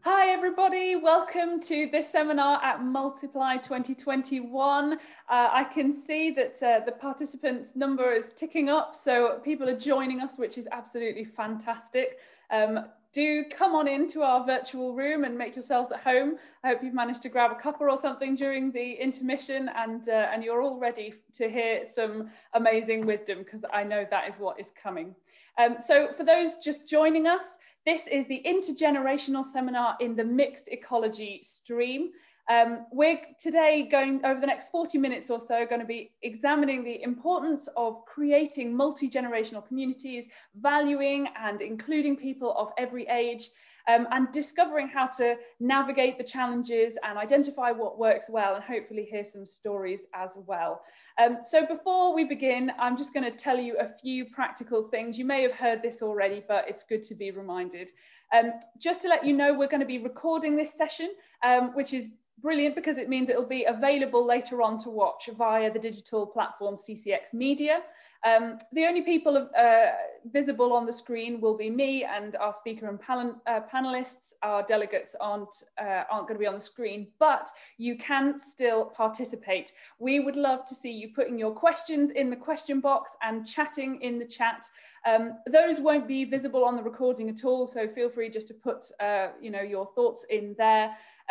Hi everybody, welcome to this seminar at Multiply 2021. I can see that the participants number is ticking up, so people are joining us, which is absolutely fantastic. Do come on into our virtual room and make yourselves at home. I hope you've managed to grab a cuppa or something during the intermission and you're all ready to hear some amazing wisdom, because I know that is what is coming. So for those just joining us, this is the intergenerational seminar in the mixed ecology stream. We're today going over the next 40 minutes or so going to be examining the importance of creating multi-generational communities, valuing and including people of every age, and discovering how to navigate the challenges and identify what works well, and hopefully hear some stories as well. So before we begin, I'm just going to tell you a few practical things. You may have heard this already, but it's good to be reminded. Just to let you know, we're going to be recording this session, which is brilliant because it means it'll be available later on to watch via the digital platform CCX Media. The only people visible on the screen will be me and our speaker and panelists. Our delegates aren't going to be on the screen, but you can still participate. We would love to see you putting your questions in the question box and chatting in the chat. Those won't be visible on the recording at all, so feel free just to put your thoughts in there.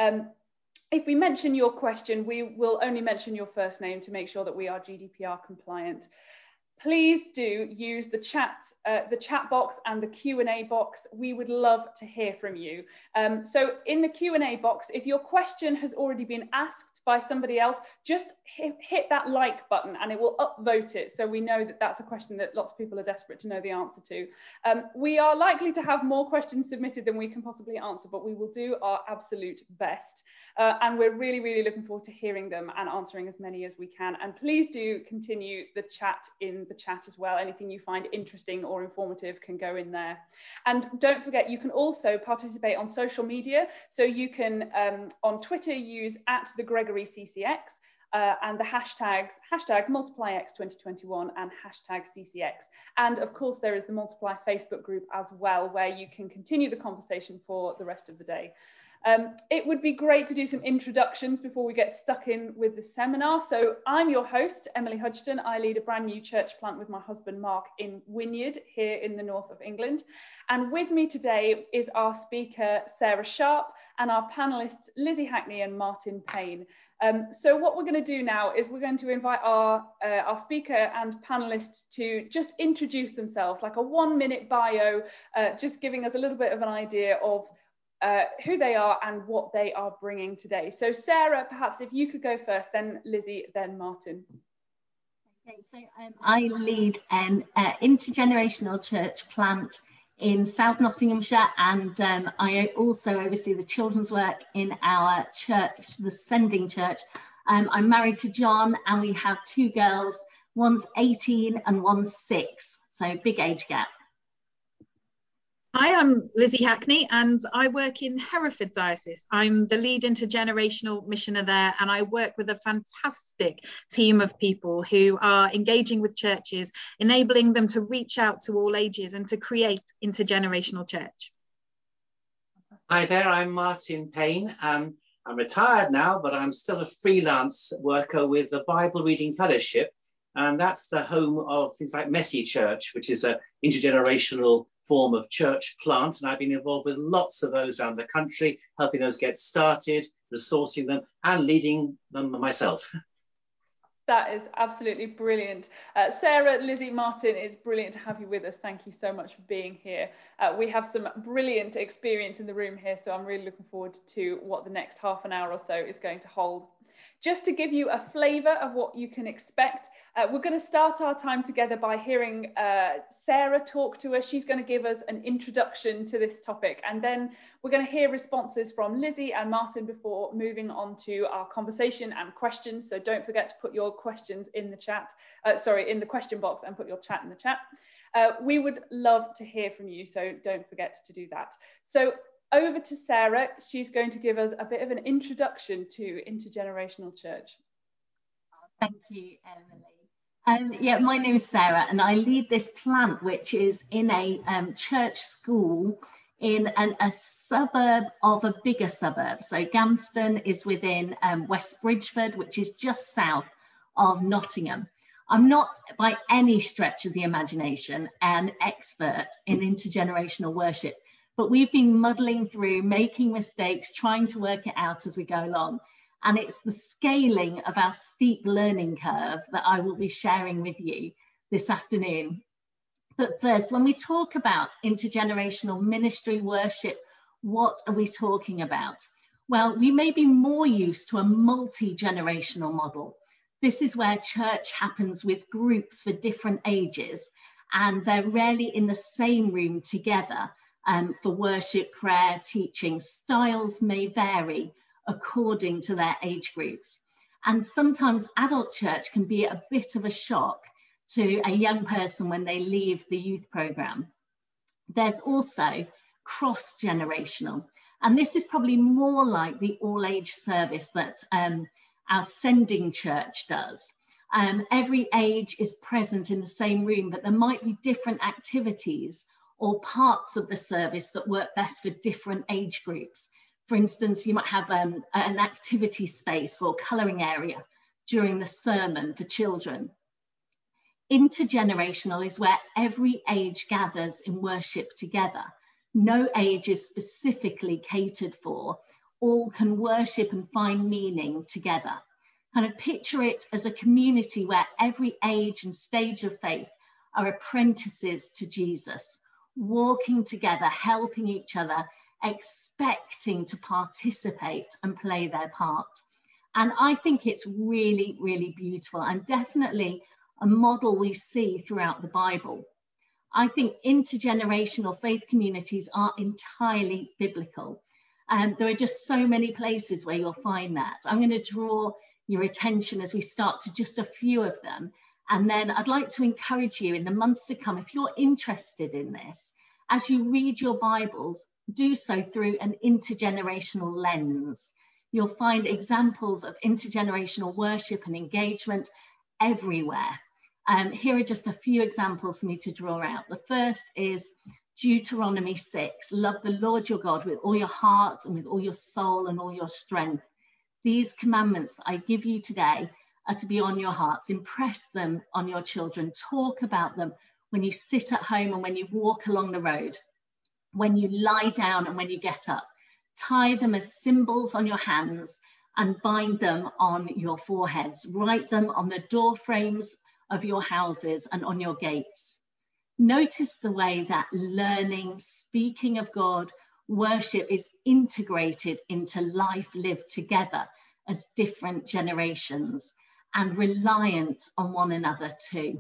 If we mention your question, we will only mention your first name to make sure that we are GDPR compliant. Please do use the chat box and the Q&A box. We would love to hear from you. So in the Q&A box, if your question has already been asked by somebody else, just hit that like button and it will upvote it, so we know that that's a question that lots of people are desperate to know the answer to. We are likely to have more questions submitted than we can possibly answer, but we will do our absolute best. And we're really looking forward to hearing them and answering as many as we can. And please do continue the chat in the chat as well. Anything you find interesting or informative can go in there. And don't forget, you can also participate on social media. So you can, on Twitter, use @TheGregoryCCX and the hashtags #MultiplyX2021 and #CCX. And of course, there is the Multiply Facebook group as well, where you can continue the conversation for the rest of the day. It would be great to do some introductions before we get stuck in with the seminar. So I'm your host, Emily Hodgson. I lead a brand new church plant with my husband, Mark, in Wynyard here in the north of England. And with me today is our speaker, Sarah Sharp, and our panelists, Lizzie Hackney and Martin Payne. So what we're going to do now is we're going to invite our speaker and panelists to just introduce themselves, like a 1-minute bio, just giving us a little bit of an idea of who they are and what they are bringing today. So Sarah, perhaps if you could go first, then Lizzie, then Martin. Okay, so I lead an intergenerational church plant in South Nottinghamshire, and I also oversee the children's work in our church, the Sending Church. I'm married to John, and we have 2 girls. One's 18 and one's 6, so big age gap. Hi, I'm Lizzie Hackney and I work in Hereford Diocese. I'm the lead intergenerational missioner there, and I work with a fantastic team of people who are engaging with churches, enabling them to reach out to all ages and to create intergenerational church. Hi there, I'm Martin Payne. I'm retired now, but I'm still a freelance worker with the Bible Reading Fellowship, and that's the home of things like Messy Church, which is an intergenerational form of church plant, and I've been involved with lots of those around the country, helping those get started, resourcing them and leading them myself. That is absolutely brilliant. Sarah, Lizzie, Martin, it's brilliant to have you with us. Thank you so much for being here. We have some brilliant experience in the room here, so I'm really looking forward to what the next half an hour or so is going to hold. Just to give you a flavour of what you can expect, we're going to start our time together by hearing Sarah talk to us. She's going to give us an introduction to this topic, and then we're going to hear responses from Lizzie and Martin before moving on to our conversation and questions. So don't forget to put your questions in the chat, in the question box, and put your chat in the chat. We would love to hear from you, so don't forget to do that. So over to Sarah. She's going to give us a bit of an introduction to intergenerational church. Thank you, Emily. Yeah, my name is Sarah, and I lead this plant, which is in a church school in a suburb of a bigger suburb. So Gamston is within West Bridgford, which is just south of Nottingham. I'm not by any stretch of the imagination an expert in intergenerational worship, but we've been muddling through, making mistakes, trying to work it out as we go along. And it's the scaling of our steep learning curve that I will be sharing with you this afternoon. But first, when we talk about intergenerational ministry worship, what are we talking about? Well, we may be more used to a multi-generational model. This is where church happens with groups for different ages, and they're rarely in the same room together for worship, prayer, teaching. Styles may vary according to their age groups. And sometimes adult church can be a bit of a shock to a young person when they leave the youth program. There's also cross-generational, and this is probably more like the all-age service that our sending church does. Every age is present in the same room, but there might be different activities or parts of the service that work best for different age groups. For instance, you might have an activity space or colouring area during the sermon for children. Intergenerational is where every age gathers in worship together. No age is specifically catered for. All can worship and find meaning together. Kind of picture it as a community where every age and stage of faith are apprentices to Jesus, walking together, helping each other, expecting to participate and play their part. And I think it's really, really beautiful, and definitely a model we see throughout the Bible. I think intergenerational faith communities are entirely biblical. There are just so many places where you'll find that. I'm going to draw your attention as we start to just a few of them. And then I'd like to encourage you in the months to come, if you're interested in this, as you read your Bibles, do so through an intergenerational lens. You'll find examples of intergenerational worship and engagement everywhere. Here are just a few examples for me to draw out. The first is Deuteronomy 6. Love the Lord your God with all your heart and with all your soul and all your strength. These commandments that I give you today are to be on your hearts. Impress them on your children. Talk about them when you sit at home and when you walk along the road, when you lie down and when you get up. Tie them as symbols on your hands and bind them on your foreheads. Write them on the door frames of your houses and on your gates. Notice the way that learning, speaking of God, worship is integrated into life lived together as different generations and reliant on one another too.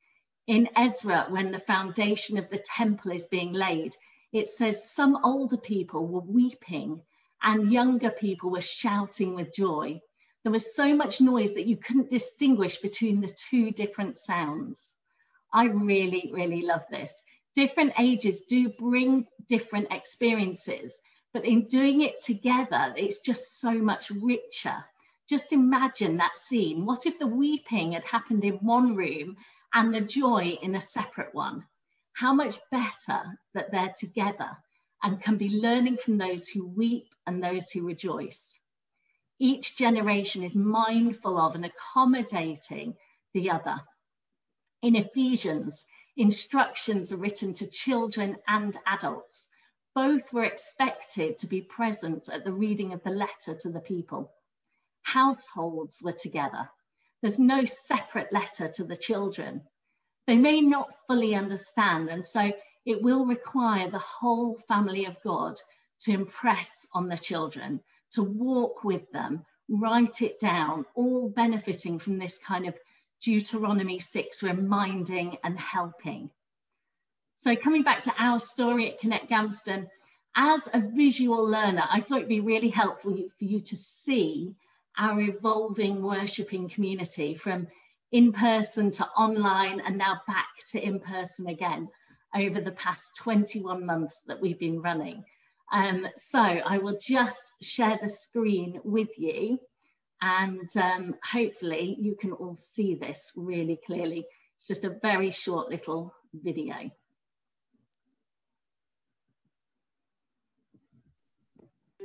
In Ezra, when the foundation of the temple is being laid, it says some older people were weeping and younger people were shouting with joy. There was so much noise that you couldn't distinguish between the two different sounds. I really, really love this. Different ages do bring different experiences, but in doing it together, it's just so much richer. Just imagine that scene. What if the weeping had happened in one room and the joy in a separate one? How much better that they're together and can be learning from those who weep and those who rejoice. Each generation is mindful of and accommodating the other. In Ephesians, instructions are written to children and adults. Both were expected to be present at the reading of the letter to the people. Households were together. There's no separate letter to the children. They may not fully understand, and so it will require the whole family of God to impress on the children, to walk with them, write it down, all benefiting from this kind of Deuteronomy 6 reminding and helping. So coming back to our story at Connect Gamston, as a visual learner, I thought it'd be really helpful for you to see our evolving worshipping community from in-person to online and now back to in-person again over the past 21 months that we've been running. So I will just share the screen with you, and hopefully you can all see this really clearly. It's just a very short little video.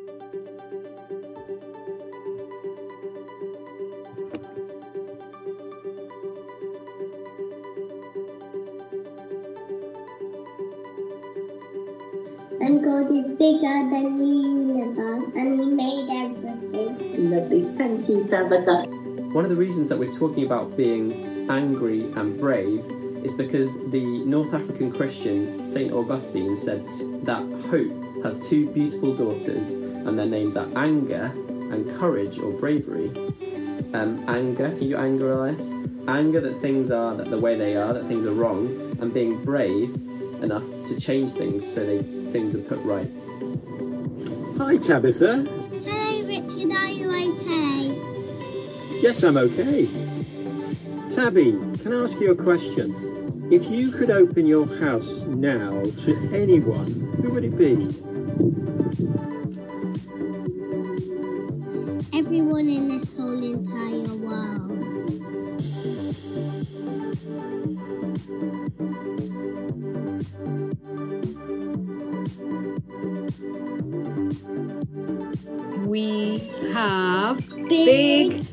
And God is bigger than the universe, and He made everything. Lovely. Thank you, Tabitha. One of the reasons that we're talking about being angry and brave is because the North African Christian St. Augustine said that hope has two beautiful daughters, and their names are anger and courage or bravery. Anger, can you anger, Elias? Anger that things are the way they are, that things are wrong, and being brave enough to change things so things are put right. Hi, Tabitha. Hello, Richard. Are you okay? Yes, I'm okay. Tabby, can I ask you a question? If you could open your house now to anyone, who would it be? Everyone in this whole entire world. We have big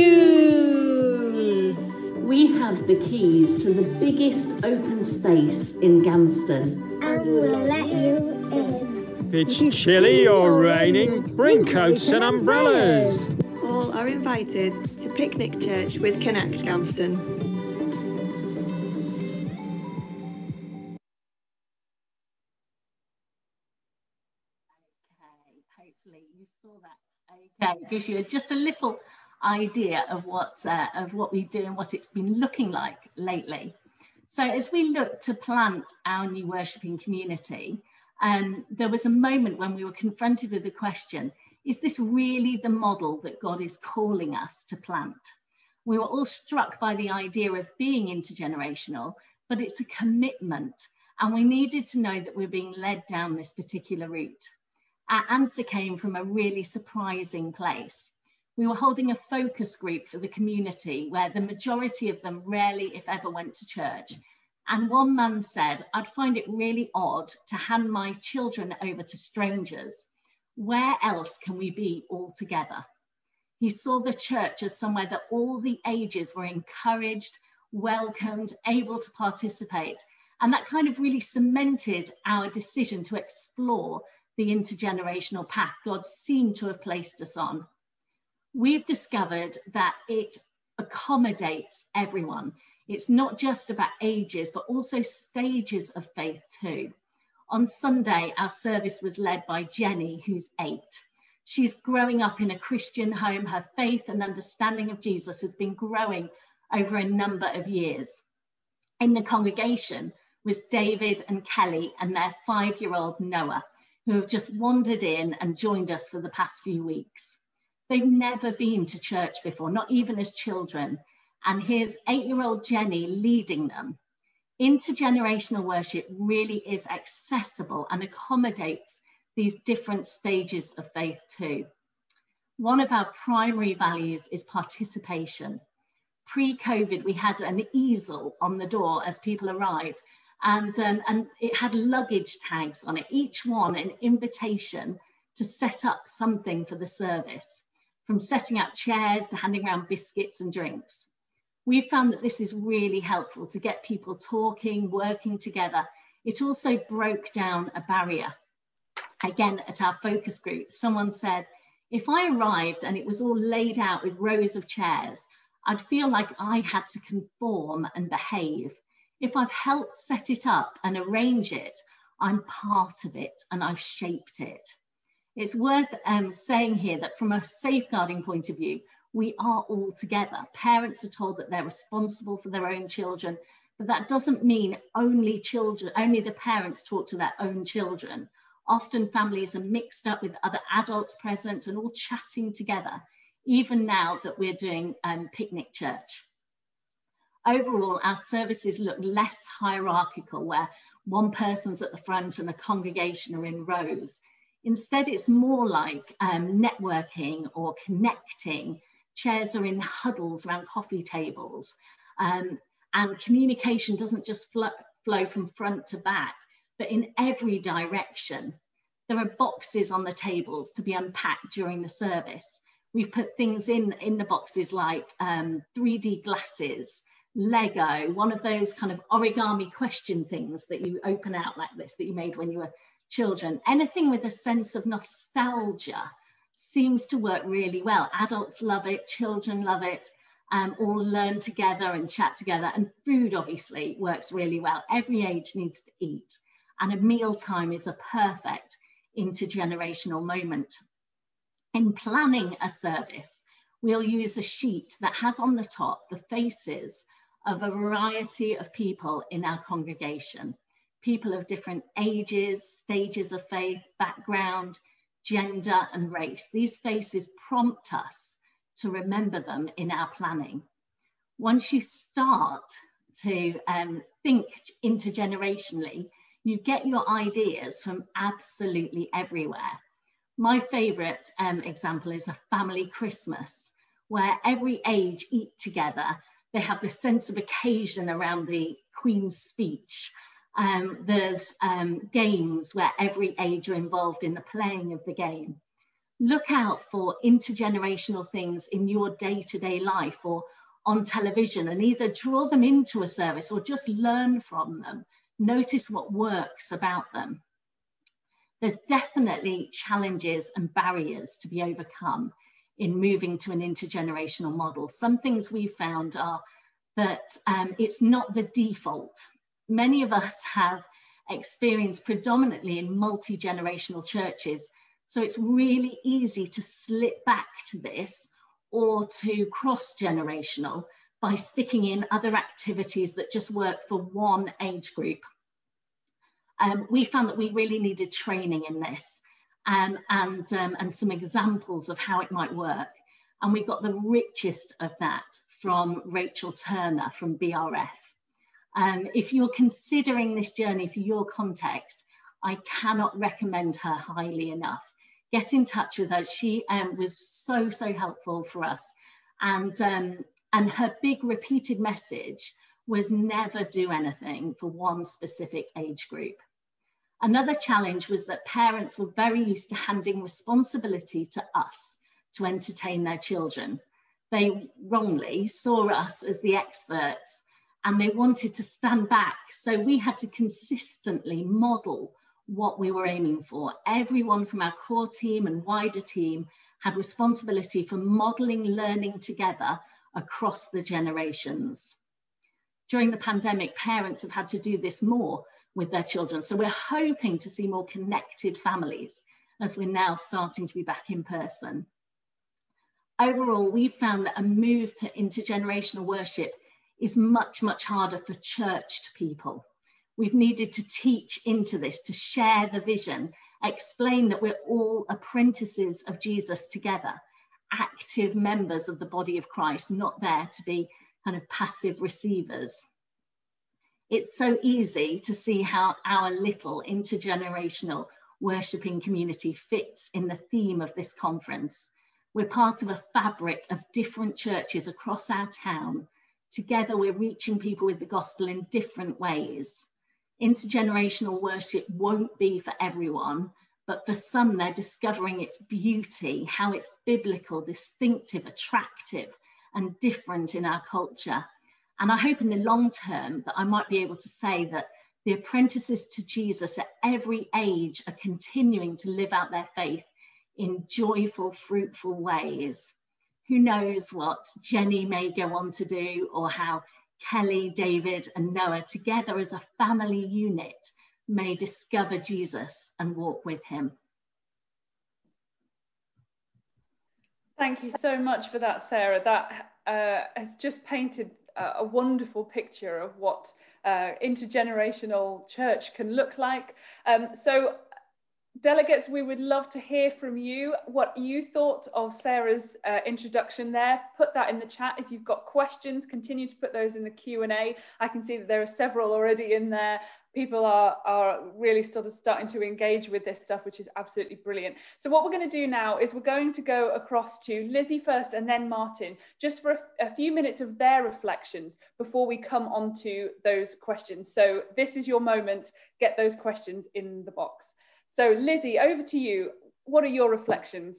news. We have the keys to the biggest open space in Ganston. And we'll let you in. It's chilly or raining, bring coats and umbrellas. All are invited to Picnic Church with Connect Ganston. Hopefully you saw that. Okay, it gives you just a little idea of what we do and what it's been looking like lately. So as we look to plant our new worshipping community, there was a moment when we were confronted with the question, is this really the model that God is calling us to plant? We were all struck by the idea of being intergenerational, but it's a commitment, and we needed to know that we're being led down this particular route. Our answer came from a really surprising place. We were holding a focus group for the community where the majority of them rarely, if ever, went to church. And one man said, I'd find it really odd to hand my children over to strangers. Where else can we be all together? He saw the church as somewhere that all the ages were encouraged, welcomed, able to participate. And that kind of really cemented our decision to explore the intergenerational path God seemed to have placed us on. We've discovered that it accommodates everyone. It's not just about ages, but also stages of faith too. On Sunday, our service was led by Jenny, who's 8. She's growing up in a Christian home. Her faith and understanding of Jesus has been growing over a number of years. In the congregation was David and Kelly and their 5-year-old Noah, who have just wandered in and joined us for the past few weeks. They've never been to church before, not even as children. And here's 8-year-old Jenny leading them. Intergenerational worship really is accessible and accommodates these different stages of faith too. One of our primary values is participation. Pre-COVID, we had an easel on the door as people arrived, and it had luggage tags on it, each one an invitation to set up something for the service, from setting out chairs to handing around biscuits and drinks. We found that this is really helpful to get people talking, working together. It also broke down a barrier. Again, at our focus group, someone said, if I arrived and it was all laid out with rows of chairs, I'd feel like I had to conform and behave. If I've helped set it up and arrange it, I'm part of it and I've shaped it. It's worth saying here that from a safeguarding point of view, we are all together. Parents are told that they're responsible for their own children, but that doesn't mean only the parents talk to their own children. Often families are mixed up with other adults present and all chatting together, even now that we're doing picnic church. Overall, our services look less hierarchical, where one person's at the front and the congregation are in rows. Instead, it's more like networking or connecting. Chairs are in huddles around coffee tables, and communication doesn't just flow from front to back, but in every direction. There are boxes on the tables to be unpacked during the service. We've put things in the boxes like 3D glasses, Lego, one of those kind of origami question things that you open out like this that you made when you were children. Anything with a sense of nostalgia seems to work really well. Adults love it, children love it, all learn together and chat together. And food obviously works really well. Every age needs to eat, and a mealtime is a perfect intergenerational moment. In planning a service, we'll use a sheet that has on the top the faces of a variety of people in our congregation, people of different ages, stages of faith, background, gender and race. These faces prompt us to remember them in our planning. Once you start to think intergenerationally, you get your ideas from absolutely everywhere. My favourite example is a family Christmas, where every age eat together. They have this sense of occasion around the Queen's speech. There's games where every age are involved in the playing of the game. Look out for intergenerational things in your day-to-day life or on television, and either draw them into a service or just learn from them. Notice what works about them. There's definitely challenges and barriers to be overcome in moving to an intergenerational model. Some things we found are that it's not the default. Many of us have experience predominantly in multi-generational churches, so it's really easy to slip back to this or to cross-generational by sticking in other activities that just work for one age group. We found that we really needed training in this and some examples of how it might work. And we got the richest of that from Rachel Turner from BRF. If you're considering this journey for your context, I cannot recommend her highly enough. Get in touch with her. She was so helpful for us. And her big repeated message was never do anything for one specific age group. Another challenge was that parents were very used to handing responsibility to us to entertain their children. They wrongly saw us as the experts and they wanted to stand back. So we had to consistently model what we were aiming for. Everyone from our core team and wider team had responsibility for modeling learning together across the generations. During the pandemic, parents have had to do this more with their children. So we're hoping to see more connected families as we're now starting to be back in person. Overall, we've found that a move to intergenerational worship is much harder for churched people. We've needed to teach into this, to share the vision, explain that we're all apprentices of Jesus together, active members of the body of Christ, not there to be kind of passive receivers. It's so easy to see how our little intergenerational worshipping community fits in the theme of this conference. We're part of a fabric of different churches across our town. Together, we're reaching people with the gospel in different ways. Intergenerational worship won't be for everyone, but for some, they're discovering its beauty, how it's biblical, distinctive, attractive, and different in our culture. And I hope in the long term that I might be able to say that the apprentices to Jesus at every age are continuing to live out their faith in joyful, fruitful ways. Who knows what Jenny may go on to do, or how Kelly, David, and Noah together as a family unit may discover Jesus and walk with him. Thank you so much for that, Sarah. That has just painted a wonderful picture of what intergenerational church can look like. So delegates, we would love to hear from you what you thought of Sarah's introduction there. Put that in the chat. If you've got questions, continue to put those in the Q&A. I can see that there are several already in there. People are really starting to engage with this stuff, which is absolutely brilliant. So what we're going to do now is we're going to go across to Lizzie first and then Martin, just for a few minutes of their reflections before we come on to those questions. So this is your moment. Get those questions in the box. So Lizzie, over to you. What are your reflections?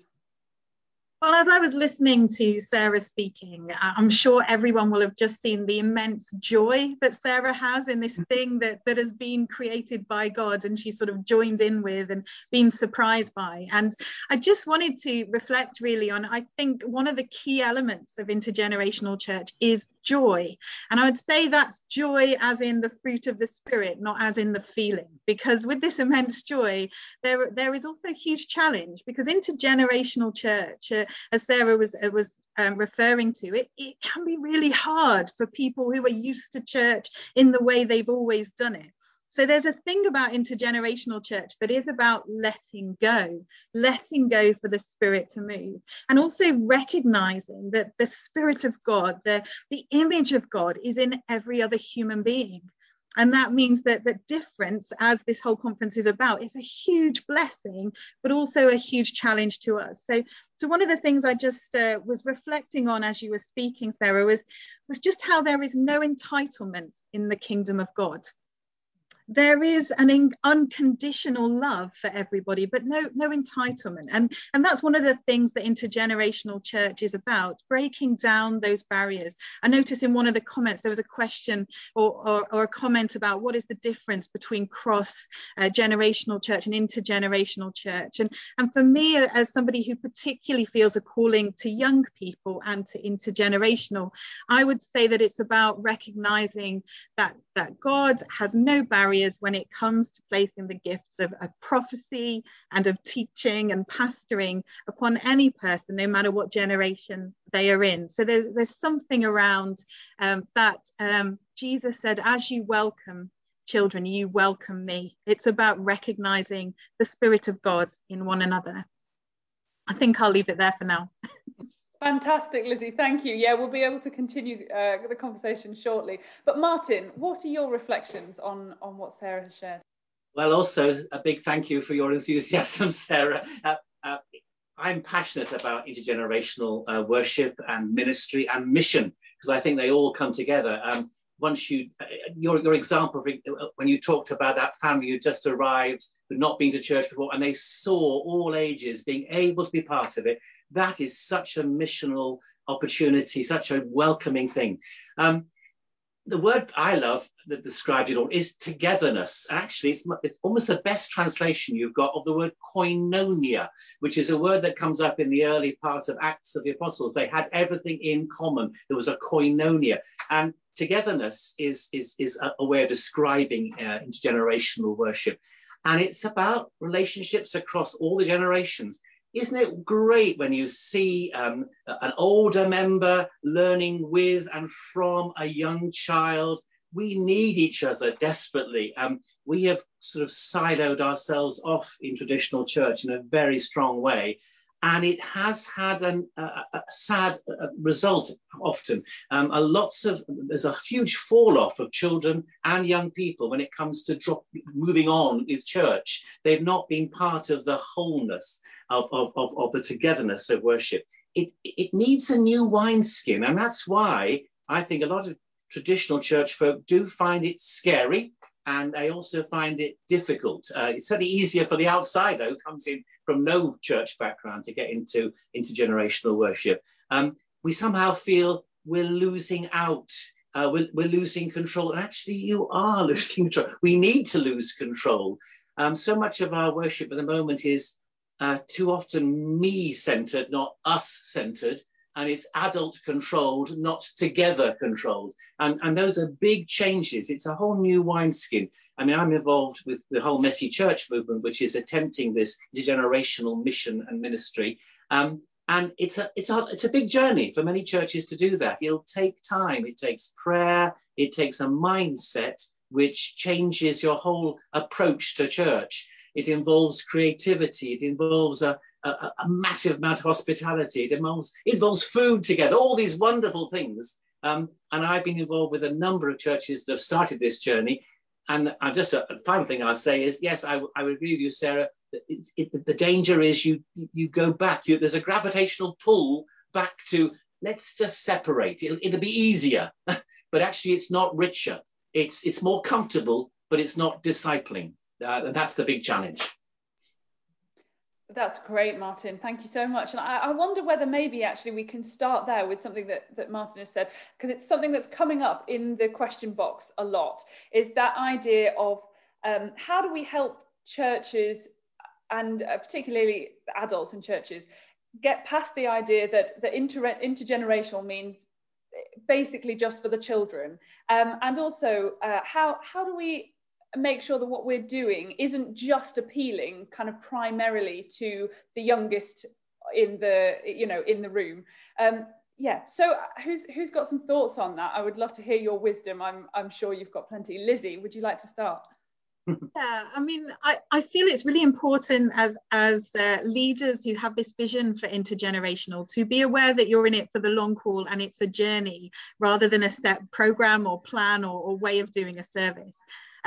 Well, as I was listening to Sarah speaking, I'm sure everyone will have just seen the immense joy that Sarah has in this thing that has been created by God, and she's sort of joined in with and been surprised by. And I just wanted to reflect really on, I think one of the key elements of intergenerational church is joy. And I would say that's joy as in the fruit of the Spirit, not as in the feeling. Because with this immense joy, there is also a huge challenge, because intergenerational church, as Sarah was referring to, it can be really hard for people who are used to church in the way they've always done it. So there's a thing about intergenerational church that is about letting go for the Spirit to move, and also recognizing that the Spirit of God, the image of God, is in every other human being. And that means that the difference, as this whole conference is about, is a huge blessing, but also a huge challenge to us. So one of the things I just was reflecting on as you were speaking, Sarah, was just how there is no entitlement in the kingdom of God. There is an unconditional love for everybody, but no entitlement. And that's one of the things that intergenerational church is about, breaking down those barriers. I noticed in one of the comments, there was a question or a comment about what is the difference between cross-generational church and intergenerational church. And for me, as somebody who particularly feels a calling to young people and to intergenerational, I would say that it's about recognizing that God has no barriers when it comes to placing the gifts of prophecy and of teaching and pastoring upon any person, no matter what generation they are in. So there's something around that Jesus said, as you welcome children, you welcome me. It's about recognizing the Spirit of God in one another. I think I'll leave it there for now. Fantastic, Lizzie. Thank you. Yeah, we'll be able to continue the conversation shortly. But Martin, what are your reflections on what Sarah has shared? Well, also a big thank you for your enthusiasm, Sarah. I'm passionate about intergenerational worship and ministry and mission, because I think they all come together. Once your example when you talked about that family who just arrived, who'd not been to church before, and they saw all ages being able to be part of it. That is such a missional opportunity, such a welcoming thing. The word I love that describes it all is togetherness. Actually, it's almost the best translation you've got of the word koinonia, which is a word that comes up in the early part of Acts of the Apostles. They had everything in common. There was a koinonia. And togetherness is a way of describing intergenerational worship. And it's about relationships across all the generations. Isn't it great when you see an older member learning with and from a young child? We need each other desperately. We have sort of siloed ourselves off in traditional church in a very strong way. And it has had a sad result often. There's a huge fall off of children and young people when it comes to moving on with church. They've not been part of the wholeness of the togetherness of worship. It needs a new wineskin. And that's why I think a lot of traditional church folk do find it scary. And I also find it difficult. It's certainly easier for the outsider who comes in from no church background to get into intergenerational worship. We somehow feel we're losing out. We're losing control. And actually, you are losing control. We need to lose control. So much of our worship at the moment is too often me-centered, not us-centered. And it's adult controlled, not together controlled. And those are big changes. It's a whole new wineskin. I mean, I'm involved with the whole Messy Church movement, which is attempting this intergenerational mission and ministry. And it's a big journey for many churches to do that. It'll take time. It takes prayer. It takes a mindset which changes your whole approach to church. It involves creativity. It involves a massive amount of hospitality. It involves food together, all these wonderful things. And I've been involved with a number of churches that have started this journey. And just a final thing I'll say is, yes, I would agree with you, Sarah. The danger is you go back. There's a gravitational pull back to, let's just separate. It'll be easier. But actually, it's not richer. It's more comfortable, but it's not discipling. And that's the big challenge. That's great, Martin. Thank you so much. And I wonder whether maybe actually we can start there with something that Martin has said, because it's something that's coming up in the question box a lot, is that idea of how do we help churches and particularly adults in churches get past the idea that the intergenerational means basically just for the children, and also how do we make sure that what we're doing isn't just appealing kind of primarily to the youngest in the room. Yeah, so who's got some thoughts on that? I would love to hear your wisdom. I'm sure you've got plenty. Lizzie, would you like to start? Yeah, I mean, I feel it's really important as leaders who have this vision for intergenerational to be aware that you're in it for the long haul and it's a journey rather than a set program or plan or way of doing a service.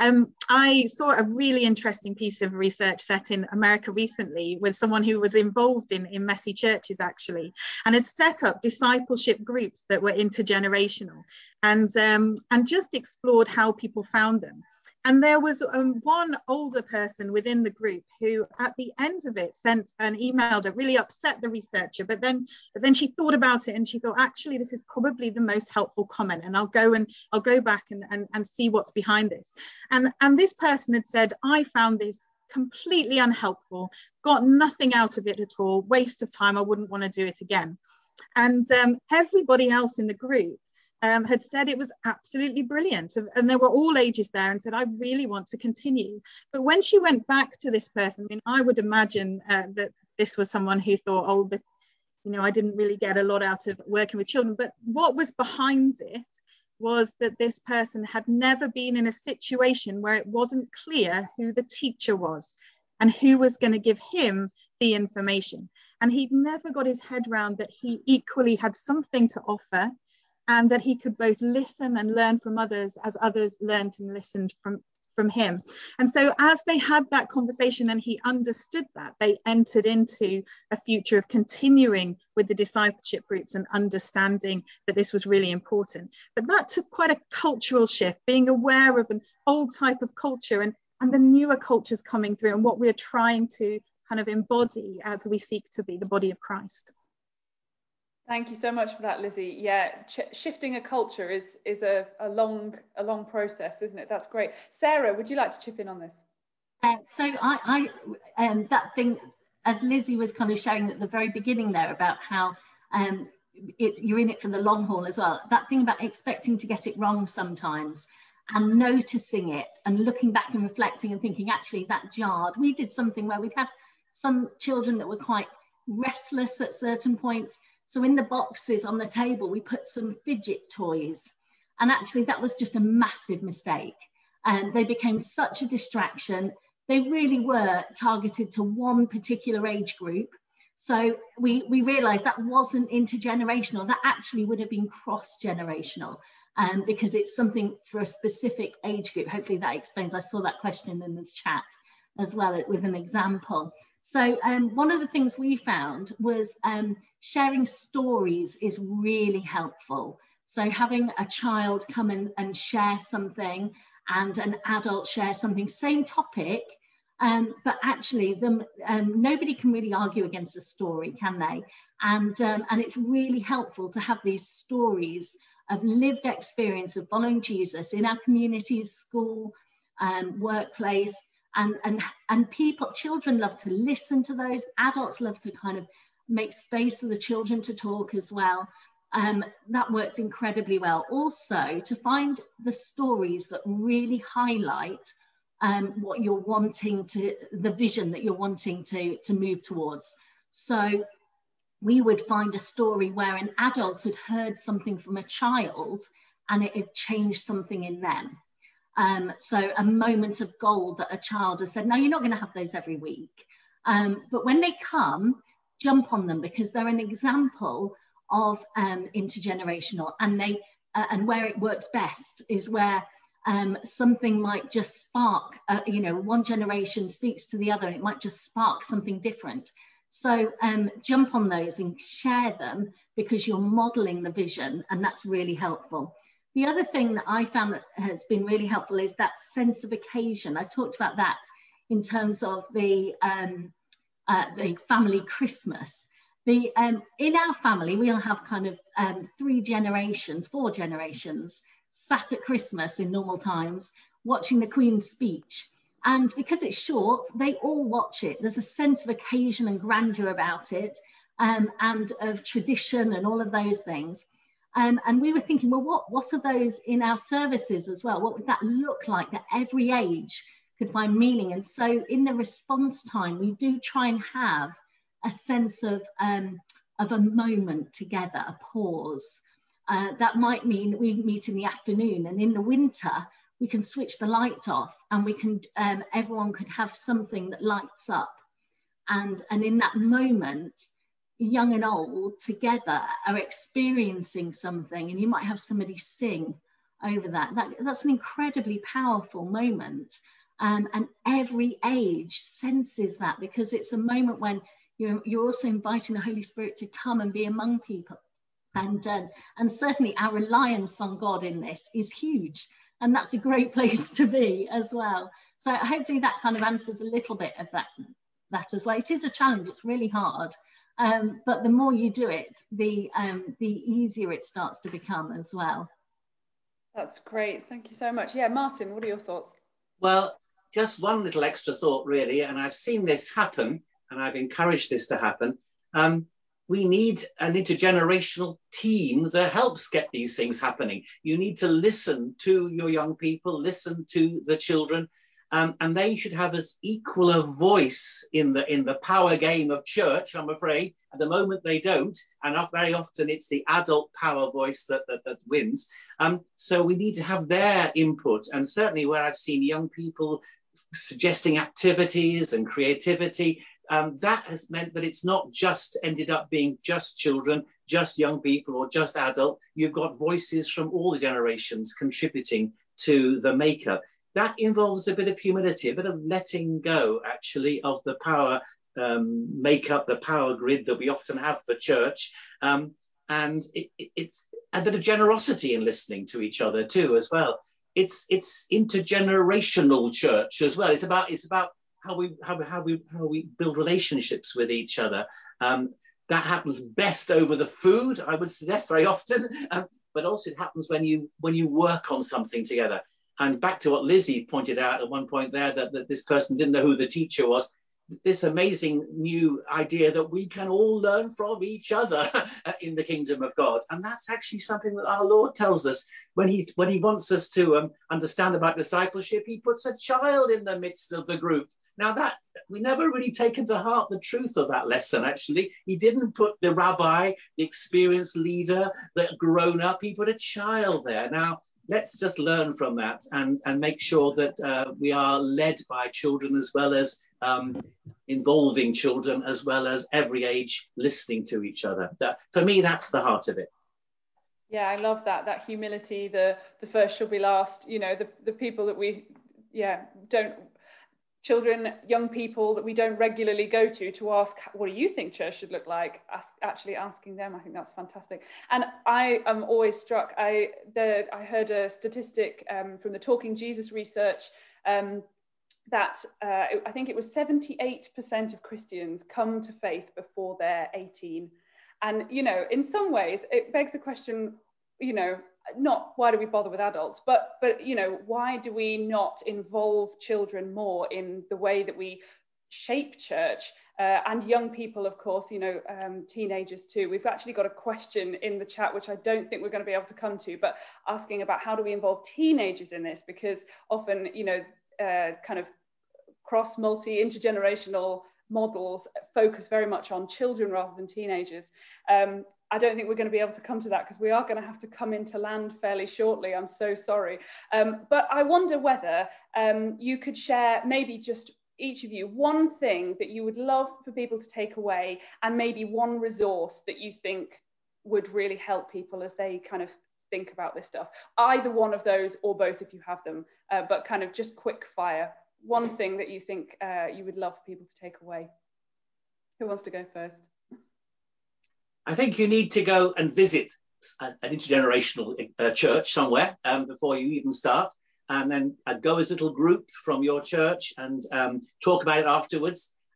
I saw a really interesting piece of research set in America recently with someone who was involved in messy churches actually, and had set up discipleship groups that were intergenerational and just explored how people found them. And there was one older person within the group who at the end of it sent an email that really upset the researcher, but then she thought about it and she thought, actually, this is probably the most helpful comment, and I'll go back and see what's behind this. And this person had said, I found this completely unhelpful, got nothing out of it at all, waste of time, I wouldn't want to do it again. And everybody else in the group had said it was absolutely brilliant, and there were all ages there, and said, I really want to continue. But when she went back to this person, I mean, I would imagine that this was someone who thought, oh, I didn't really get a lot out of working with children. But what was behind it was that this person had never been in a situation where it wasn't clear who the teacher was and who was going to give him the information. And he'd never got his head around that he equally had something to offer, and that he could both listen and learn from others as others learned and listened from him. And so as they had that conversation and he understood that, they entered into a future of continuing with the discipleship groups and understanding that this was really important. But that took quite a cultural shift, being aware of an old type of culture and the newer cultures coming through and what we're trying to kind of embody as we seek to be the body of Christ. Thank you so much for that, Lizzie. Yeah, shifting a culture is a long process, isn't it? That's great. Sarah, would you like to chip in on this? So I that thing, as Lizzie was kind of showing at the very beginning there about how you're in it for the long haul as well. That thing about expecting to get it wrong sometimes, and noticing it and looking back and reflecting and thinking, actually, that jarred. We did something where we'd had some children that were quite restless at certain points. So in the boxes on the table, we put some fidget toys. And actually, that was just a massive mistake. And they became such a distraction. They really were targeted to one particular age group. So we realized that wasn't intergenerational. That actually would have been cross-generational, because it's something for a specific age group. Hopefully that explains. I saw that question in the chat as well with an example. So one of the things we found was sharing stories is really helpful. So having a child come in and share something and an adult share something, same topic, but actually nobody can really argue against a story, can they? And it's really helpful to have these stories of lived experience of following Jesus in our communities, school, workplace. And children love to listen to those. Adults love to kind of make space for the children to talk as well. That works incredibly well. Also, to find the stories that really highlight what you're wanting to, the vision that you're wanting to move towards. So we would find a story where an adult had heard something from a child and it had changed something in them. So a moment of gold that a child has said, no, you're not going to have those every week. But when they come, jump on them, because they're an example of intergenerational, and where it works best is where something might just spark, one generation speaks to the other and it might just spark something different. So jump on those and share them, because you're modeling the vision, and that's really helpful. The other thing that I found that has been really helpful is that sense of occasion. I talked about that in terms of the the family Christmas. In our family, we'll have kind of 4 generations sat at Christmas in normal times watching the Queen's speech. And because it's short, they all watch it. There's a sense of occasion and grandeur about it, and of tradition and all of those things. And we were thinking, well, what are those in our services as well? What would that look like that every age could find meaning? And so in the response time, we do try and have a sense of a moment together, a pause. That might mean we meet in the afternoon, and in the winter, we can switch the light off, and we can everyone could have something that lights up. And in that moment, young and old together are experiencing something, and you might have somebody sing over that. That's an incredibly powerful moment, and every age senses that, because it's a moment when you're also inviting the Holy Spirit to come and be among people, and certainly our reliance on God in this is huge, and that's a great place to be as well. So hopefully that kind of answers a little bit of that as well. It is a challenge, it's really hard. But the more you do it, the easier it starts to become as well. That's great. Thank you so much. Yeah, Martin, what are your thoughts? Well, just one little extra thought, really, and I've seen this happen, and I've encouraged this to happen. We need an intergenerational team that helps get these things happening. You need to listen to your young people, listen to the children, and they should have as equal a voice in the power game of church, I'm afraid. At the moment they don't, and very often it's the adult power voice that wins. So we need to have their input, and certainly where I've seen young people suggesting activities and creativity, that has meant that it's not just ended up being just children, just young people, or just adult. You've got voices from all the generations contributing to the makeup. That involves a bit of humility, a bit of letting go, actually, of the power makeup, the power grid that we often have for church. And it's a bit of generosity in listening to each other too, as well. It's intergenerational church as well. It's about how we build relationships with each other. That happens best over the food, I would suggest, very often. But also it happens when you work on something together. And back to what Lizzie pointed out at one point there, that this person didn't know who the teacher was. This amazing new idea that we can all learn from each other in the kingdom of God. And that's actually something that our Lord tells us when he wants us to understand about discipleship. He puts a child in the midst of the group. Now that we never really taken to heart the truth of that lesson, actually. He didn't put the rabbi, the experienced leader, the grown up. He put a child there. Now, let's just learn from that and make sure that we are led by children, as well as involving children, as well as every age listening to each other. For me, that's the heart of it. Yeah, I love that humility. The first shall be last. The people that we don't, children, young people that we don't regularly go to ask, what do you think church should look like? Actually asking them, I think that's fantastic. And I am always struck. I heard a statistic from the Talking Jesus research that I think it was 78% of Christians come to faith before they're 18. And, in some ways, it begs the question, not why do we bother with adults, but why do we not involve children more in the way that we shape church, and young people, of course, teenagers too. We've actually got a question in the chat, which I don't think we're going to be able to come to, but asking about how do we involve teenagers in this, because often, kind of intergenerational models focus very much on children rather than teenagers. I don't think we're going to be able to come to that, because we are going to have to come into land fairly shortly. I'm so sorry. But I wonder whether you could share, maybe just each of you, one thing that you would love for people to take away, and maybe one resource that you think would really help people as they kind of think about this stuff. Either one of those or both if you have them, but kind of just quick fire. One thing that you think you would love for people to take away. Who wants to go first? I think you need to go and visit an intergenerational church somewhere before you even start, and then go as a little group from your church and talk about it afterwards.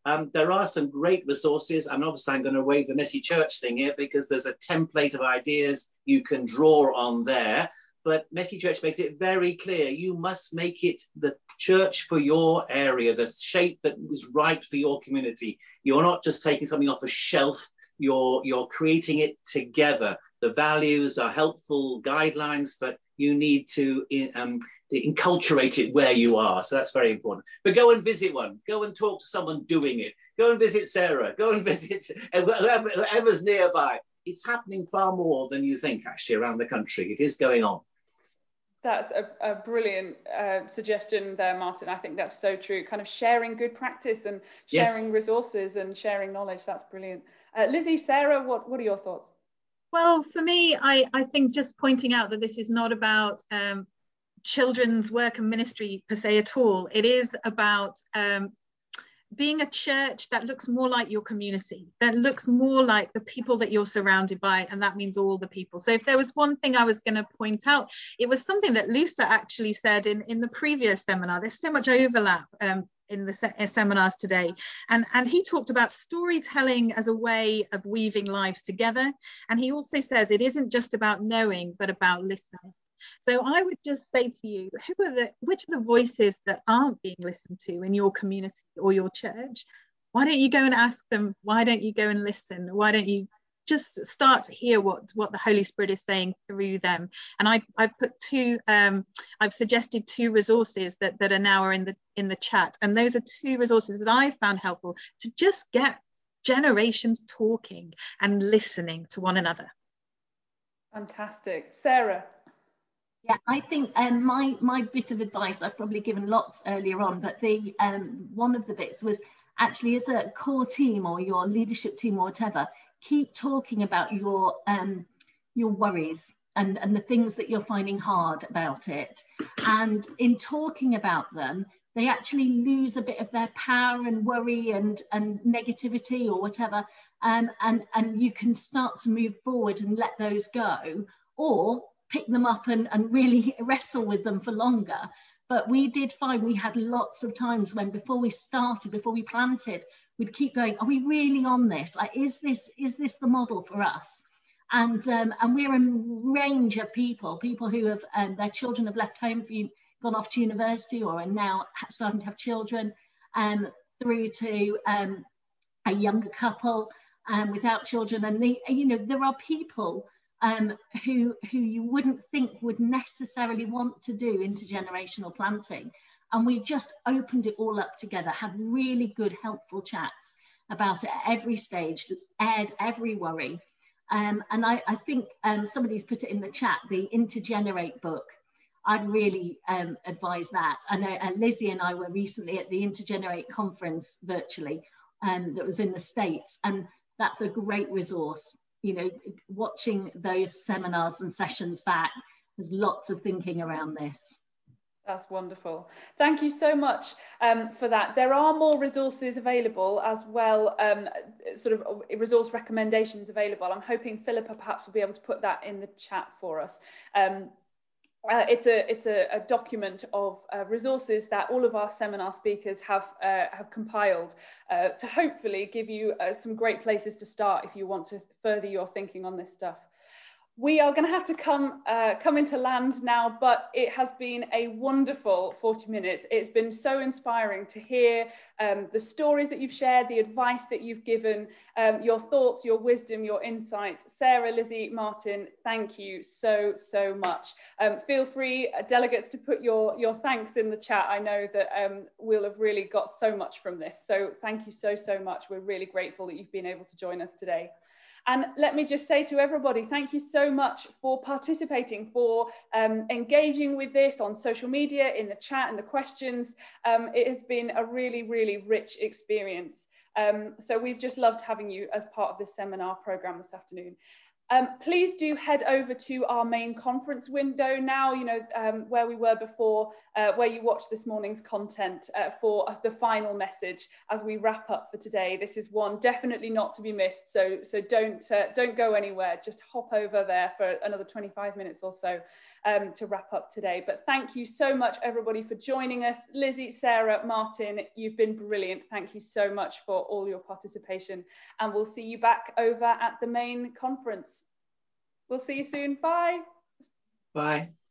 There are some great resources, and obviously I'm going to wave the Messy Church thing here because there's a template of ideas you can draw on there. But Messy Church makes it very clear you must make it the church for your area, the shape that is right for your community. You're not just taking something off a shelf, you're creating it together. The values are helpful guidelines, but you need to enculturate it where you are. So that's very important. But go and visit one. Go and talk to someone doing it. Go and visit Sarah. Go and visit whoever's nearby. It's happening far more than you think, actually, around the country. It is going on. That's a brilliant suggestion there, Martin. I think that's so true. Kind of sharing good practice and sharing resources and sharing knowledge. That's brilliant. Lizzie, Sarah, what are your thoughts? Well, for me, I think just pointing out that this is not about children's work and ministry per se at all. It is about being a church that looks more like your community, that looks more like the people that you're surrounded by, and that means all the people. So if there was one thing I was going to point out, it was something that Lusa actually said in the previous seminar. There's so much overlap in the seminars today, and he talked about storytelling as a way of weaving lives together, and he also says it isn't just about knowing but about listening. So I would just say to you, which are the voices that aren't being listened to in your community or your church? Why don't you go and ask them? Why don't you go and listen? Why don't you just start to hear what the Holy Spirit is saying through them? And I've put I've suggested 2 resources that are now in the chat, and those are 2 resources that I found helpful to just get generations talking and listening to one another. Fantastic. Sarah? Yeah, I think my bit of advice, I've probably given lots earlier on, but the one of the bits was actually as a core team or your leadership team or whatever, keep talking about your worries and the things that you're finding hard about it. And in talking about them, they actually lose a bit of their power and worry and negativity or whatever, and you can start to move forward and let those go, or pick them up and really wrestle with them for longer. But we did find we had lots of times when before we planted, we'd keep going, are we really on this? Like, is this the model for us? And we're a range of people who have their children have left home, gone off to university, or are now starting to have children, through to a younger couple without children. And there are people who you wouldn't think would necessarily want to do intergenerational planting. And we just opened it all up together, had really good, helpful chats about it at every stage, aired every worry. And I think somebody's put it in the chat, the Intergenerate book. I'd really advise that. I know Lizzie and I were recently at the Intergenerate conference virtually that was in the States, and that's a great resource. Watching those seminars and sessions back, there's lots of thinking around this. That's wonderful. Thank you so much for that. There are more resources available as well, sort of resource recommendations available. I'm hoping Philippa perhaps will be able to put that in the chat for us. It's a document of resources that all of our seminar speakers have compiled to hopefully give you some great places to start if you want to further your thinking on this stuff. We are going to have to come into land now, but it has been a wonderful 40 minutes. It's been so inspiring to hear the stories that you've shared, the advice that you've given, your thoughts, your wisdom, your insight. Sarah, Lizzie, Martin, thank you so much. Feel free, delegates, to put your thanks in the chat. I know that we'll have really got so much from this. So thank you so much. We're really grateful that you've been able to join us today. And let me just say to everybody, thank you so much for participating, for engaging with this on social media, in the chat and the questions. It has been a really, really rich experience. So we've just loved having you as part of this seminar program this afternoon. Please do head over to our main conference window now, where we were before, where you watched this morning's content for the final message as we wrap up for today. This is one definitely not to be missed, so don't go anywhere. Just hop over there for another 25 minutes or so. to wrap up today. But thank you so much, everybody, for joining us. Lizzie, Sarah, Martin, you've been brilliant. Thank you so much for all your participation. And we'll see you back over at the main conference. We'll see you soon. Bye. Bye.